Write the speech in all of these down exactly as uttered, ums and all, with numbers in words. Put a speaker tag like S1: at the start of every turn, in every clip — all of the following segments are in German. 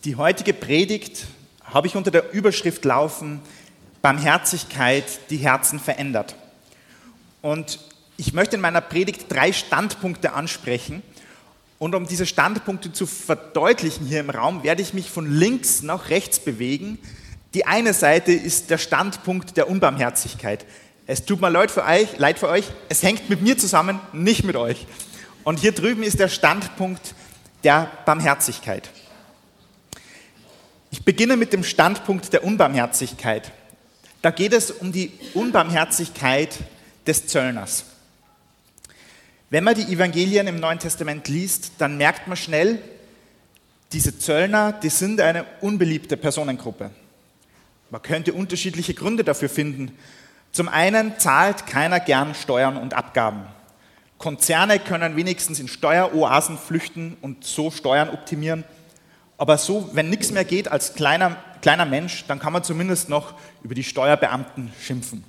S1: Die heutige Predigt habe ich unter der Überschrift laufen: Barmherzigkeit, die Herzen verändert. Und ich möchte in meiner Predigt drei Standpunkte ansprechen. Und um diese Standpunkte zu verdeutlichen hier im Raum, werde ich mich von links nach rechts bewegen. Die eine Seite ist der Standpunkt der Unbarmherzigkeit. Es tut mir leid für euch, leid für euch, es hängt mit mir zusammen, nicht mit euch. Und hier drüben ist der Standpunkt der Barmherzigkeit. Ich beginne mit dem Standpunkt der Unbarmherzigkeit. Da geht es um die Unbarmherzigkeit des Zöllners. Wenn man die Evangelien im Neuen Testament liest, dann merkt man schnell, diese Zöllner, die sind eine unbeliebte Personengruppe. Man könnte unterschiedliche Gründe dafür finden. Zum einen zahlt keiner gern Steuern und Abgaben. Konzerne können wenigstens in Steueroasen flüchten und so Steuern optimieren. Aber so, wenn nichts mehr geht als kleiner, kleiner Mensch, dann kann man zumindest noch über die Steuerbeamten schimpfen.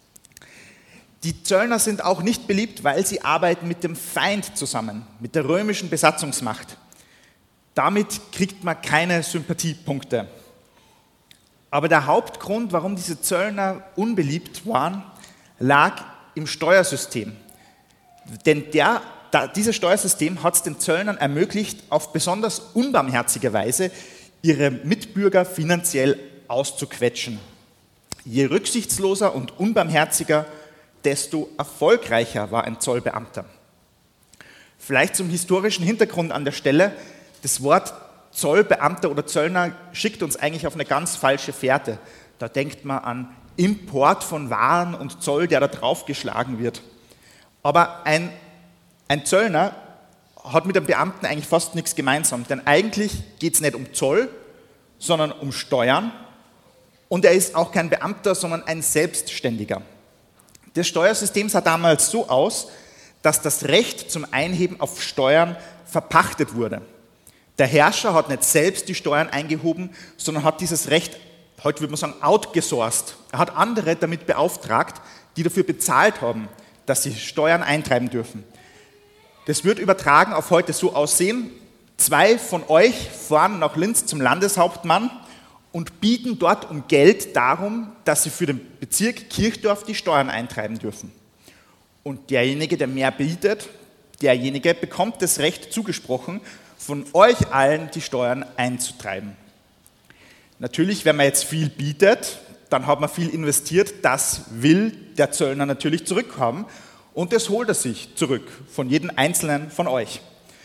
S1: Die Zöllner sind auch nicht beliebt, weil sie arbeiten mit dem Feind zusammen, mit der römischen Besatzungsmacht. Damit kriegt man keine Sympathiepunkte. Aber der Hauptgrund, warum diese Zöllner unbeliebt waren, lag im Steuersystem. Denn der, da, dieses Steuersystem hat es den Zöllnern ermöglicht, auf besonders unbarmherzige Weise ihre Mitbürger finanziell auszuquetschen. Je rücksichtsloser und unbarmherziger, desto erfolgreicher war ein Zollbeamter. Vielleicht zum historischen Hintergrund an der Stelle: Das Wort Zollbeamter oder Zöllner schickt uns eigentlich auf eine ganz falsche Fährte. Da denkt man an Import von Waren und Zoll, der da draufgeschlagen wird. Aber ein, ein Zöllner hat mit einem Beamten eigentlich fast nichts gemeinsam, denn eigentlich geht es nicht um Zoll, sondern um Steuern. Und er ist auch kein Beamter, sondern ein Selbstständiger. Das Steuersystem sah damals so aus, dass das Recht zum Einheben auf Steuern verpachtet wurde. Der Herrscher hat nicht selbst die Steuern eingehoben, sondern hat dieses Recht, heute würde man sagen, outgesourced. Er hat andere damit beauftragt, die dafür bezahlt haben, dass sie Steuern eintreiben dürfen. Das wird übertragen auf heute so aussehen: Zwei von euch fahren nach Linz zum Landeshauptmann und bieten dort um Geld darum, dass sie für den Bezirk Kirchdorf die Steuern eintreiben dürfen. Und derjenige, der mehr bietet, derjenige bekommt das Recht zugesprochen, von euch allen die Steuern einzutreiben. Natürlich, wenn man jetzt viel bietet, dann hat man viel investiert, das will der Zöllner natürlich zurückhaben und das holt er sich zurück von jedem Einzelnen von euch.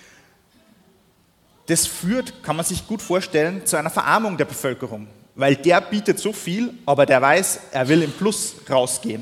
S1: Das führt, kann man sich gut vorstellen, zu einer Verarmung der Bevölkerung, weil der bietet so viel, aber der weiß, er will im Plus rausgehen.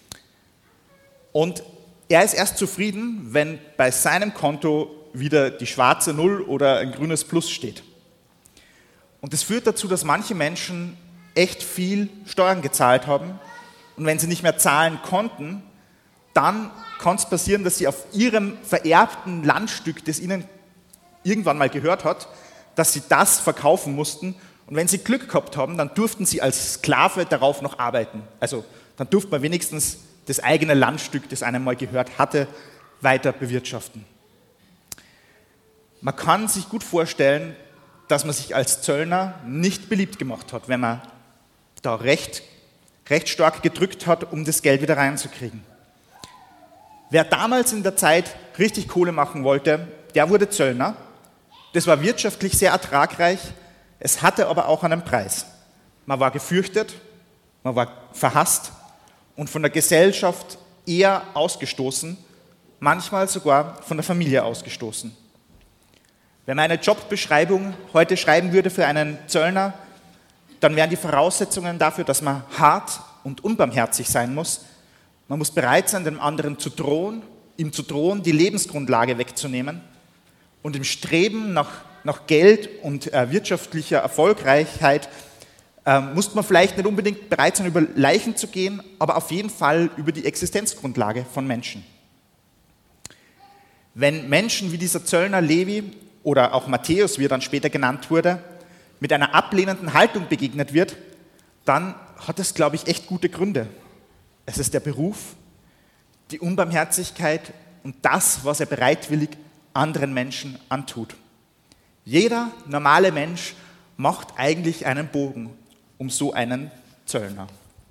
S1: Und er ist erst zufrieden, wenn bei seinem Konto wieder die schwarze Null oder ein grünes Plus steht. Und das führt dazu, dass manche Menschen echt viel Steuern gezahlt haben und wenn sie nicht mehr zahlen konnten, dann kann es passieren, dass sie auf ihrem vererbten Landstück, das ihnen irgendwann mal gehört hat, dass sie das verkaufen mussten und wenn sie Glück gehabt haben, dann durften sie als Sklave darauf noch arbeiten. Also dann durfte man wenigstens das eigene Landstück, das einem mal gehört hatte, weiter bewirtschaften. Man kann sich gut vorstellen, dass man sich als Zöllner nicht beliebt gemacht hat, wenn man da recht, recht stark gedrückt hat, um das Geld wieder reinzukriegen. Wer damals in der Zeit richtig Kohle machen wollte, der wurde Zöllner. Das war wirtschaftlich sehr ertragreich, es hatte aber auch einen Preis. Man war gefürchtet, man war verhasst und von der Gesellschaft eher ausgestoßen, manchmal sogar von der Familie ausgestoßen. Wenn man eine Jobbeschreibung heute schreiben würde für einen Zöllner, dann wären die Voraussetzungen dafür, dass man hart und unbarmherzig sein muss. Man muss bereit sein, dem anderen zu drohen, ihm zu drohen, die Lebensgrundlage wegzunehmen. Und im Streben nach, nach Geld und äh, wirtschaftlicher Erfolgreichheit äh, muss man vielleicht nicht unbedingt bereit sein, über Leichen zu gehen, aber auf jeden Fall über die Existenzgrundlage von Menschen. Wenn Menschen wie dieser Zöllner Levi oder auch Matthäus, wie er dann später genannt wurde, mit einer ablehnenden Haltung begegnet wird, dann hat es, glaube ich, echt gute Gründe. Es ist der Beruf, die Unbarmherzigkeit und das, was er bereitwillig anderen Menschen antut. Jeder normale Mensch macht eigentlich einen Bogen um so einen Zöllner.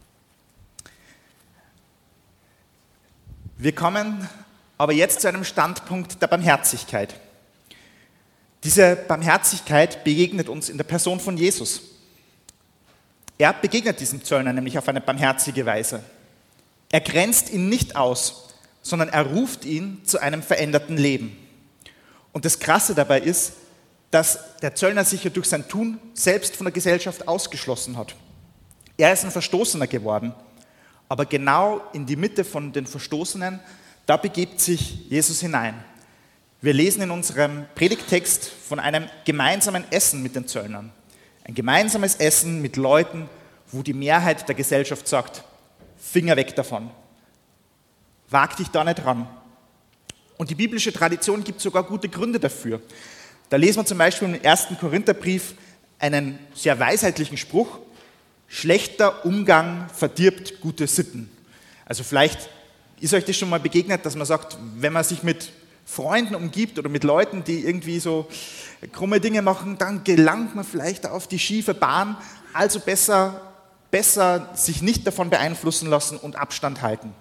S1: Wir kommen aber jetzt zu einem Standpunkt der Barmherzigkeit. Diese Barmherzigkeit begegnet uns in der Person von Jesus. Er begegnet diesem Zöllner nämlich auf eine barmherzige Weise. Er grenzt ihn nicht aus, sondern er ruft ihn zu einem veränderten Leben. Und das Krasse dabei ist, dass der Zöllner sich ja durch sein Tun selbst von der Gesellschaft ausgeschlossen hat. Er ist ein Verstoßener geworden, aber genau in die Mitte von den Verstoßenen, da begibt sich Jesus hinein. Wir lesen in unserem Predigttext von einem gemeinsamen Essen mit den Zöllnern. Ein gemeinsames Essen mit Leuten, wo die Mehrheit der Gesellschaft sagt, Finger weg davon, wag dich da nicht ran. Und die biblische Tradition gibt sogar gute Gründe dafür. Da lesen wir zum Beispiel im ersten Korintherbrief einen sehr weisheitlichen Spruch, schlechter Umgang verdirbt gute Sitten. Also vielleicht ist euch das schon mal begegnet, dass man sagt, wenn man sich mit Freunden umgibt oder mit Leuten, die irgendwie so krumme Dinge machen, dann gelangt man vielleicht auf die schiefe Bahn, also besser, besser sich nicht davon beeinflussen lassen und Abstand halten.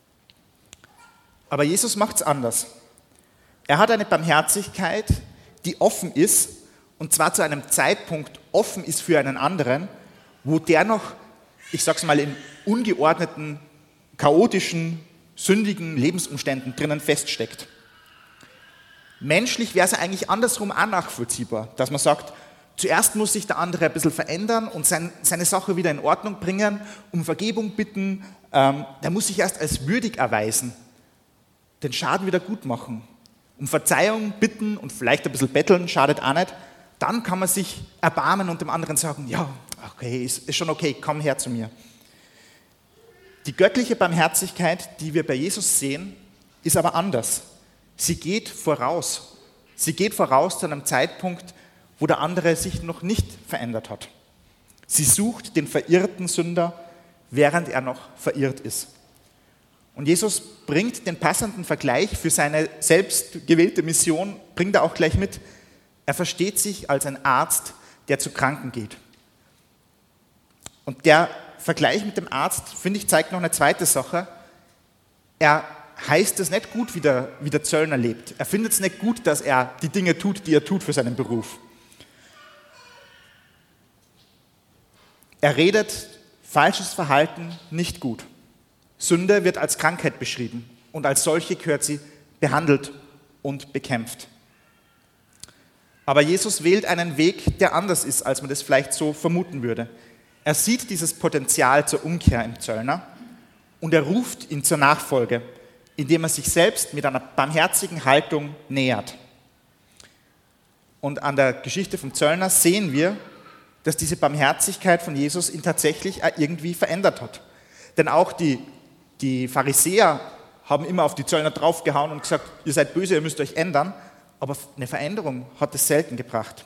S1: Aber Jesus macht es anders. Er hat eine Barmherzigkeit, die offen ist, und zwar zu einem Zeitpunkt offen ist für einen anderen, wo der noch, ich sag's mal, in ungeordneten, chaotischen, sündigen Lebensumständen drinnen feststeckt. Menschlich wäre es eigentlich andersrum auch nachvollziehbar, dass man sagt, zuerst muss sich der andere ein bisschen verändern und sein, seine Sache wieder in Ordnung bringen, um Vergebung bitten, ähm, der muss sich erst als würdig erweisen, den Schaden wieder gut machen. Um Verzeihung bitten und vielleicht ein bisschen betteln, schadet auch nicht. Dann kann man sich erbarmen und dem anderen sagen, ja, okay, ist, ist schon okay, komm her zu mir. Die göttliche Barmherzigkeit, die wir bei Jesus sehen, ist aber anders. Sie geht voraus. Sie geht voraus zu einem Zeitpunkt, wo der andere sich noch nicht verändert hat. Sie sucht den verirrten Sünder, während er noch verirrt ist. Und Jesus bringt den passenden Vergleich für seine selbst gewählte Mission, bringt er auch gleich mit. Er versteht sich als ein Arzt, der zu Kranken geht. Und der Vergleich mit dem Arzt, finde ich, zeigt noch eine zweite Sache. Er heißt es nicht gut, wie der, wie der Zöllner lebt. Er findet es nicht gut, dass er die Dinge tut, die er tut für seinen Beruf. Er redet falsches Verhalten nicht gut. Sünde wird als Krankheit beschrieben und als solche gehört sie behandelt und bekämpft. Aber Jesus wählt einen Weg, der anders ist, als man das vielleicht so vermuten würde. Er sieht dieses Potenzial zur Umkehr im Zöllner und er ruft ihn zur Nachfolge, indem er sich selbst mit einer barmherzigen Haltung nähert. Und an der Geschichte vom Zöllner sehen wir, dass diese Barmherzigkeit von Jesus ihn tatsächlich auch irgendwie verändert hat. Denn auch die, die Pharisäer haben immer auf die Zöllner draufgehauen und gesagt, ihr seid böse, ihr müsst euch ändern. Aber eine Veränderung hat es selten gebracht.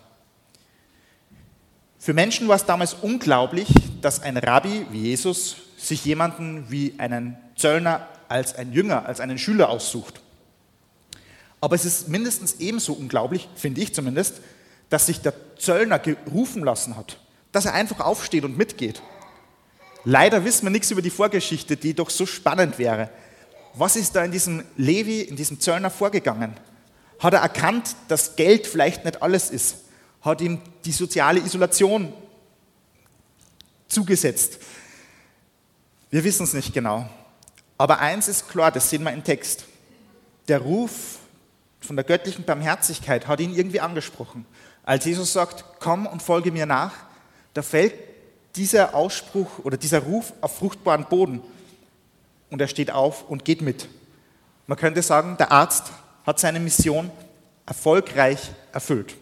S1: Für Menschen war es damals unglaublich, dass ein Rabbi wie Jesus sich jemanden wie einen Zöllner als ein Jünger, als einen Schüler aussucht. Aber es ist mindestens ebenso unglaublich, finde ich zumindest, dass sich der Zöllner gerufen lassen hat, dass er einfach aufsteht und mitgeht. Leider wissen wir nichts über die Vorgeschichte, die doch so spannend wäre. Was ist da in diesem Levi, in diesem Zöllner vorgegangen? Hat er erkannt, dass Geld vielleicht nicht alles ist? Hat ihm die soziale Isolation zugesetzt? Wir wissen es nicht genau. Aber eins ist klar, das sehen wir im Text. Der Ruf von der göttlichen Barmherzigkeit hat ihn irgendwie angesprochen. Als Jesus sagt, komm und folge mir nach, da fällt dieser Ausspruch oder dieser Ruf auf fruchtbaren Boden und er steht auf und geht mit. Man könnte sagen, der Arzt hat seine Mission erfolgreich erfüllt.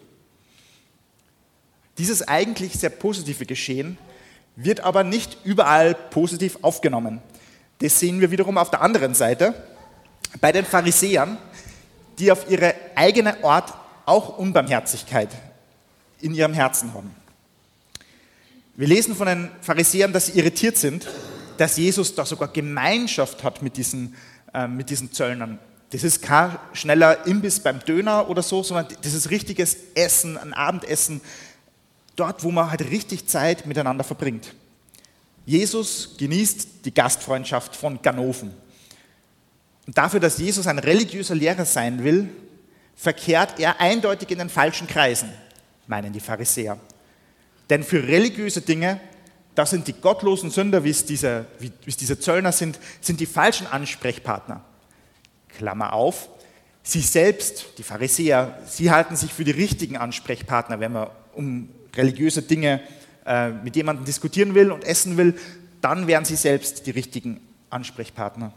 S1: Dieses eigentlich sehr positive Geschehen wird aber nicht überall positiv aufgenommen. Das sehen wir wiederum auf der anderen Seite bei den Pharisäern, die auf ihre eigene Art auch Unbarmherzigkeit in ihrem Herzen haben. Wir lesen von den Pharisäern, dass sie irritiert sind, dass Jesus da sogar Gemeinschaft hat mit diesen, äh, mit diesen Zöllnern. Das ist kein schneller Imbiss beim Döner oder so, sondern das ist richtiges Essen, ein Abendessen. Dort, wo man halt richtig Zeit miteinander verbringt. Jesus genießt die Gastfreundschaft von Ganoven. Und dafür, dass Jesus ein religiöser Lehrer sein will, verkehrt er eindeutig in den falschen Kreisen, meinen die Pharisäer. Denn für religiöse Dinge, da sind die gottlosen Sünder, wie es diese, wie es diese Zöllner sind, sind die falschen Ansprechpartner. Klammer auf, sie selbst, die Pharisäer, sie halten sich für die richtigen Ansprechpartner, wenn man um religiöse Dinge äh, mit jemandem diskutieren will und essen will, dann wären sie selbst die richtigen Ansprechpartner.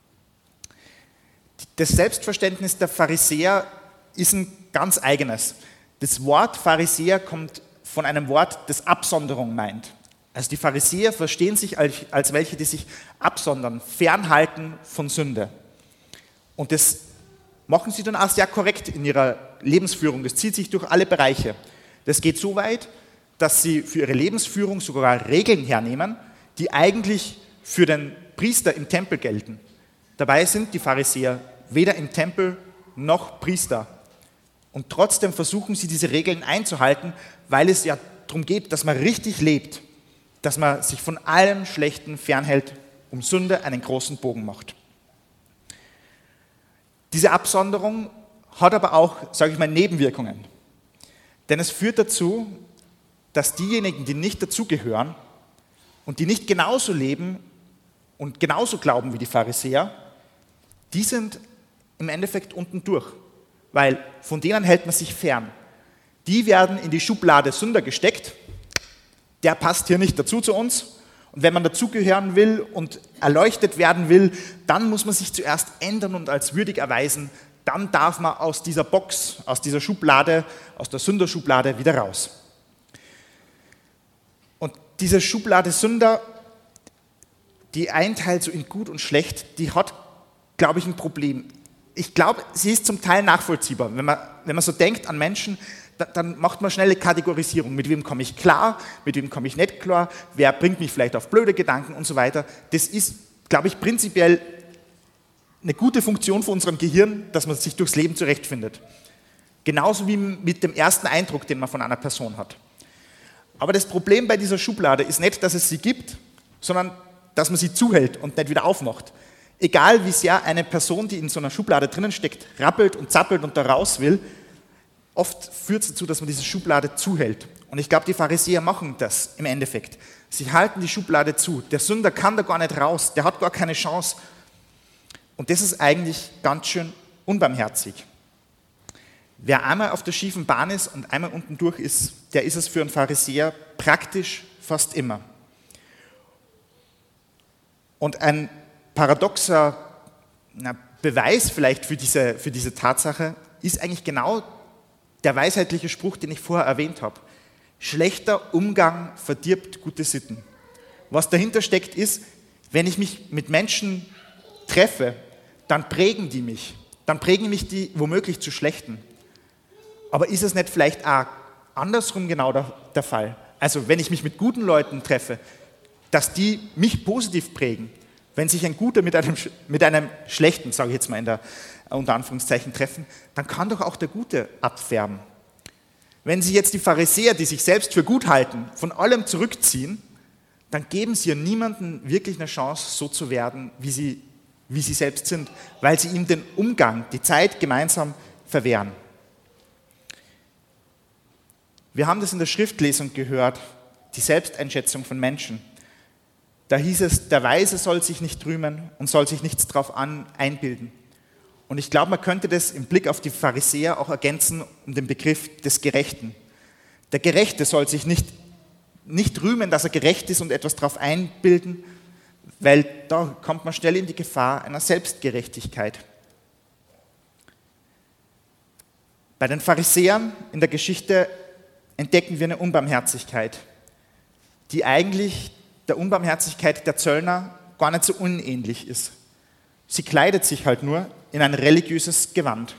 S1: Das Selbstverständnis der Pharisäer ist ein ganz eigenes. Das Wort Pharisäer kommt von einem Wort, das Absonderung meint. Also die Pharisäer verstehen sich als, als welche, die sich absondern, fernhalten von Sünde. Und das machen sie dann auch sehr korrekt in ihrer Lebensführung. Das zieht sich durch alle Bereiche. Das geht so weit, dass sie für ihre Lebensführung sogar Regeln hernehmen, die eigentlich für den Priester im Tempel gelten. Dabei sind die Pharisäer weder im Tempel noch Priester. Und trotzdem versuchen sie, diese Regeln einzuhalten, weil es ja darum geht, dass man richtig lebt, dass man sich von allem Schlechten fernhält, um Sünde einen großen Bogen macht. Diese Absonderung hat aber auch, sage ich mal, Nebenwirkungen. Denn es führt dazu, dass diejenigen, die nicht dazugehören und die nicht genauso leben und genauso glauben wie die Pharisäer, die sind im Endeffekt unten durch, weil von denen hält man sich fern. Die werden in die Schublade Sünder gesteckt, der passt hier nicht dazu zu uns. Und wenn man dazugehören will und erleuchtet werden will, dann muss man sich zuerst ändern und als würdig erweisen. Dann darf man aus dieser Box, aus dieser Schublade, aus der Sünderschublade wieder raus. Und diese Schublade Sünder, die einteilt so in gut und schlecht, die hat, glaube ich, ein Problem. Ich glaube, sie ist zum Teil nachvollziehbar. Wenn man, wenn man so denkt an Menschen, dann macht man schnelle Kategorisierung. Mit wem komme ich klar, mit wem komme ich nicht klar, wer bringt mich vielleicht auf blöde Gedanken und so weiter. Das ist, glaube ich, prinzipiell eine gute Funktion für unserem Gehirn, dass man sich durchs Leben zurechtfindet. Genauso wie mit dem ersten Eindruck, den man von einer Person hat. Aber das Problem bei dieser Schublade ist nicht, dass es sie gibt, sondern dass man sie zuhält und nicht wieder aufmacht. Egal wie sehr eine Person, die in so einer Schublade drinnen steckt, rappelt und zappelt und da raus will, oft führt es dazu, dass man diese Schublade zuhält. Und ich glaube, die Pharisäer machen das im Endeffekt. Sie halten die Schublade zu. Der Sünder kann da gar nicht raus, der hat gar keine Chance. Und das ist eigentlich ganz schön unbarmherzig. Wer einmal auf der schiefen Bahn ist und einmal unten durch ist, der ist es für einen Pharisäer praktisch fast immer. Und ein paradoxer na, Beweis vielleicht für diese, für diese Tatsache ist eigentlich genau der weisheitliche Spruch, den ich vorher erwähnt habe. Schlechter Umgang verdirbt gute Sitten. Was dahinter steckt ist, wenn ich mich mit Menschen treffe, dann prägen die mich. Dann prägen mich die womöglich zu Schlechten. Aber ist es nicht vielleicht auch andersrum genau der, der Fall? Also wenn ich mich mit guten Leuten treffe, dass die mich positiv prägen. Wenn sich ein Guter mit einem, mit einem Schlechten, sage ich jetzt mal in der unter Anführungszeichen, treffen, dann kann doch auch der Gute abfärben. Wenn Sie jetzt die Pharisäer, die sich selbst für gut halten, von allem zurückziehen, dann geben Sie ja niemandem wirklich eine Chance, so zu werden, wie sie, wie sie selbst sind, weil Sie ihm den Umgang, die Zeit gemeinsam verwehren. Wir haben das in der Schriftlesung gehört, die Selbsteinschätzung von Menschen. Da hieß es, der Weise soll sich nicht rühmen und soll sich nichts drauf an, einbilden. Und ich glaube, man könnte das im Blick auf die Pharisäer auch ergänzen um den Begriff des Gerechten. Der Gerechte soll sich nicht, nicht rühmen, dass er gerecht ist und etwas drauf einbilden, weil da kommt man schnell in die Gefahr einer Selbstgerechtigkeit. Bei den Pharisäern in der Geschichte entdecken wir eine Unbarmherzigkeit, die eigentlich der Unbarmherzigkeit der Zöllner gar nicht so unähnlich ist. Sie kleidet sich halt nur in ein religiöses Gewand.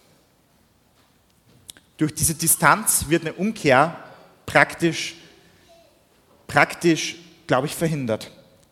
S1: Durch diese Distanz wird eine Umkehr praktisch, praktisch, glaube ich, verhindert.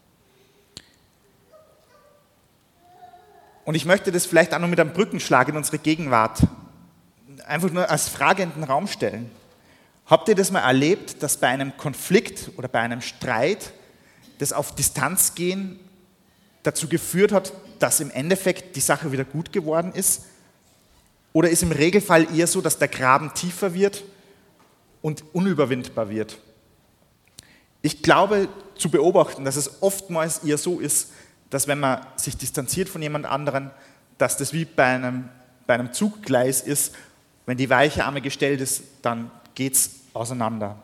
S1: Und ich möchte das vielleicht auch noch mit einem Brückenschlag in unsere Gegenwart einfach nur als Frage in den Raum stellen. Habt ihr das mal erlebt, dass bei einem Konflikt oder bei einem Streit das auf Distanz gehen dazu geführt hat, dass im Endeffekt die Sache wieder gut geworden ist? Oder ist im Regelfall eher so, dass der Graben tiefer wird und unüberwindbar wird? Ich glaube zu beobachten, dass es oftmals eher so ist, dass wenn man sich distanziert von jemand anderem, dass das wie bei einem, bei einem Zuggleis ist, wenn die weiche Arme gestellt ist, dann geht es auseinander.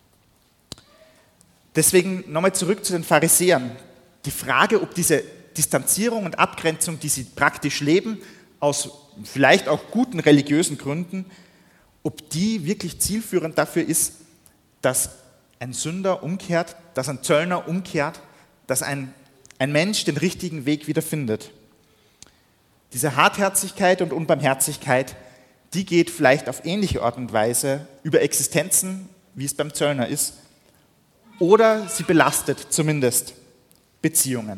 S1: Deswegen nochmal zurück zu den Pharisäern. Die Frage, ob diese Distanzierung und Abgrenzung, die sie praktisch leben, aus vielleicht auch guten religiösen Gründen, ob die wirklich zielführend dafür ist, dass ein Sünder umkehrt, dass ein Zöllner umkehrt, dass ein, ein Mensch den richtigen Weg wieder findet. Diese Hartherzigkeit und Unbarmherzigkeit, die geht vielleicht auf ähnliche Art und Weise über Existenzen, wie es beim Zöllner ist, oder sie belastet zumindest Beziehungen.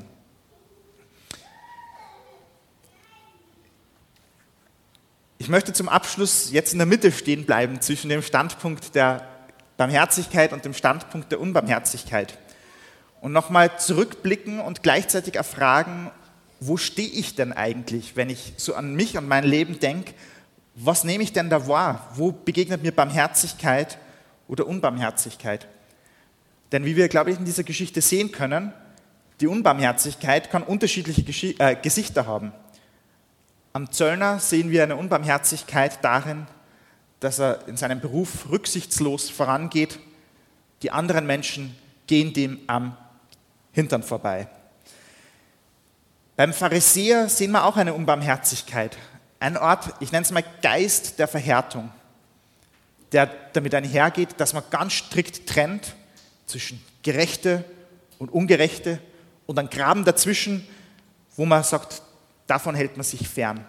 S1: Ich möchte zum Abschluss jetzt in der Mitte stehen bleiben zwischen dem Standpunkt der Barmherzigkeit und dem Standpunkt der Unbarmherzigkeit und nochmal zurückblicken und gleichzeitig erfragen, wo stehe ich denn eigentlich, wenn ich so an mich und mein Leben denke, was nehme ich denn da wahr? Wo begegnet mir Barmherzigkeit oder Unbarmherzigkeit? Denn wie wir, glaube ich, in dieser Geschichte sehen können, die Unbarmherzigkeit kann unterschiedliche Gesch- äh, Gesichter haben. Am Zöllner sehen wir eine Unbarmherzigkeit darin, dass er in seinem Beruf rücksichtslos vorangeht. Die anderen Menschen gehen dem am Hintern vorbei. Beim Pharisäer sehen wir auch eine Unbarmherzigkeit. Ein Ort, ich nenne es mal Geist der Verhärtung, der damit einhergeht, dass man ganz strikt trennt zwischen Gerechte und Ungerechte und einen Graben dazwischen, wo man sagt, davon hält man sich fern.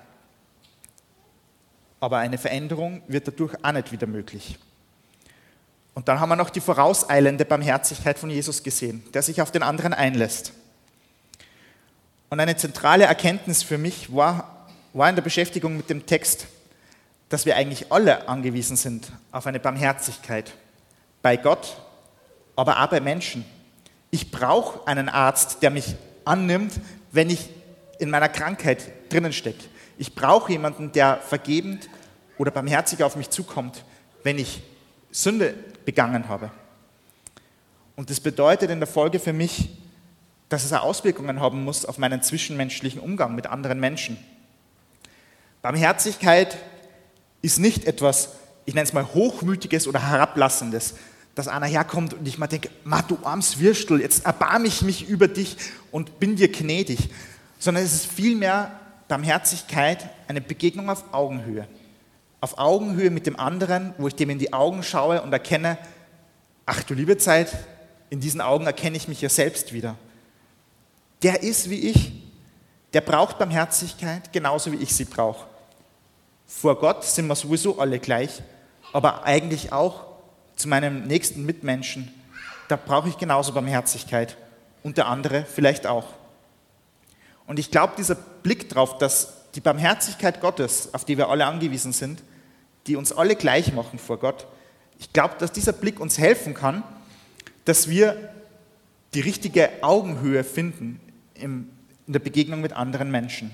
S1: Aber eine Veränderung wird dadurch auch nicht wieder möglich. Und dann haben wir noch die vorauseilende Barmherzigkeit von Jesus gesehen, der sich auf den anderen einlässt. Und eine zentrale Erkenntnis für mich war, war in der Beschäftigung mit dem Text, dass wir eigentlich alle angewiesen sind auf eine Barmherzigkeit. Bei Gott, aber auch bei Menschen. Ich brauche einen Arzt, der mich annimmt, wenn ich in meiner Krankheit drinnen stecke. Ich brauche jemanden, der vergebend oder barmherzig auf mich zukommt, wenn ich Sünde begangen habe. Und das bedeutet in der Folge für mich, dass es auch Auswirkungen haben muss auf meinen zwischenmenschlichen Umgang mit anderen Menschen. Barmherzigkeit ist nicht etwas, ich nenne es mal Hochmütiges oder Herablassendes, dass einer herkommt und ich mal denke, Ma, du armes Würstel, jetzt erbarme ich mich über dich und bin dir gnädig, sondern es ist vielmehr Barmherzigkeit, eine Begegnung auf Augenhöhe. Auf Augenhöhe mit dem anderen, wo ich dem in die Augen schaue und erkenne, ach du liebe Zeit, in diesen Augen erkenne ich mich ja selbst wieder. Der ist wie ich, der braucht Barmherzigkeit, genauso wie ich sie brauche. Vor Gott sind wir sowieso alle gleich, aber eigentlich auch zu meinem nächsten Mitmenschen, da brauche ich genauso Barmherzigkeit und der andere vielleicht auch. Und ich glaube, dieser Blick darauf, dass die Barmherzigkeit Gottes, auf die wir alle angewiesen sind, die uns alle gleich machen vor Gott, ich glaube, dass dieser Blick uns helfen kann, dass wir die richtige Augenhöhe finden in der Begegnung mit anderen Menschen.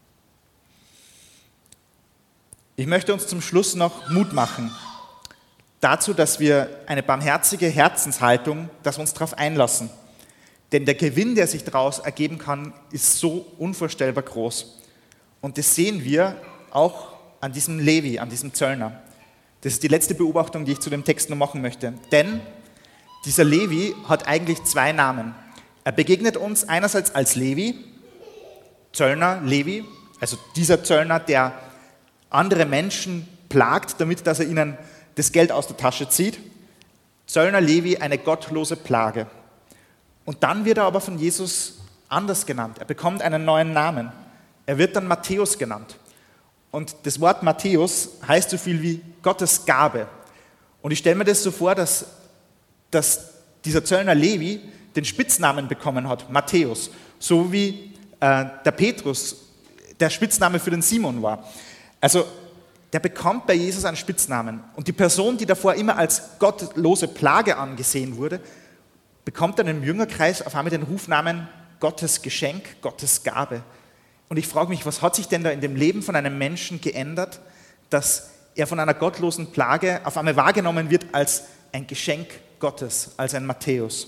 S1: Ich möchte uns zum Schluss noch Mut machen, dazu, dass wir eine barmherzige Herzenshaltung, dass wir uns darauf einlassen. Denn der Gewinn, der sich daraus ergeben kann, ist so unvorstellbar groß. Und das sehen wir auch an diesem Levi, an diesem Zöllner. Das ist die letzte Beobachtung, die ich zu dem Text noch machen möchte. Denn dieser Levi hat eigentlich zwei Namen. Er begegnet uns einerseits als Levi, Zöllner, Levi, also dieser Zöllner, der andere Menschen plagt, damit dass er ihnen das Geld aus der Tasche zieht. Zöllner Levi, eine gottlose Plage. Und dann wird er aber von Jesus anders genannt. Er bekommt einen neuen Namen. Er wird dann Matthäus genannt. Und das Wort Matthäus heißt so viel wie Gottes Gabe. Und ich stelle mir das so vor, dass, dass dieser Zöllner Levi den Spitznamen bekommen hat, Matthäus. So wie äh, der Petrus der Spitzname für den Simon war. Also der bekommt bei Jesus einen Spitznamen. Und die Person, die davor immer als gottlose Plage angesehen wurde, bekommt dann im Jüngerkreis auf einmal den Rufnamen Gottes Geschenk, Gottes Gabe. Und ich frage mich, was hat sich denn da in dem Leben von einem Menschen geändert, dass er von einer gottlosen Plage auf einmal wahrgenommen wird als ein Geschenk Gottes, als ein Matthäus.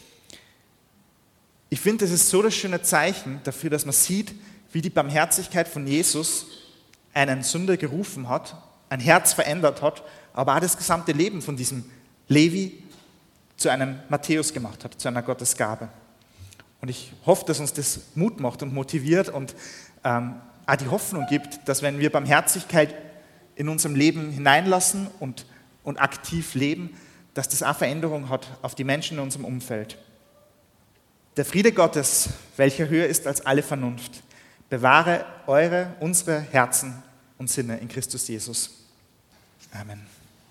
S1: Ich finde, das ist so das schöne Zeichen dafür, dass man sieht, wie die Barmherzigkeit von Jesus einen Sünder gerufen hat, ein Herz verändert hat, aber auch das gesamte Leben von diesem Levi zu einem Matthäus gemacht hat, zu einer Gottesgabe. Und ich hoffe, dass uns das Mut macht und motiviert und ähm, auch die Hoffnung gibt, dass wenn wir Barmherzigkeit in unserem Leben hineinlassen und, und aktiv leben, dass das auch Veränderung hat auf die Menschen in unserem Umfeld. Der Friede Gottes, welcher höher ist als alle Vernunft, bewahre eure, unsere Herzen und Sinne in Christus Jesus. Amen.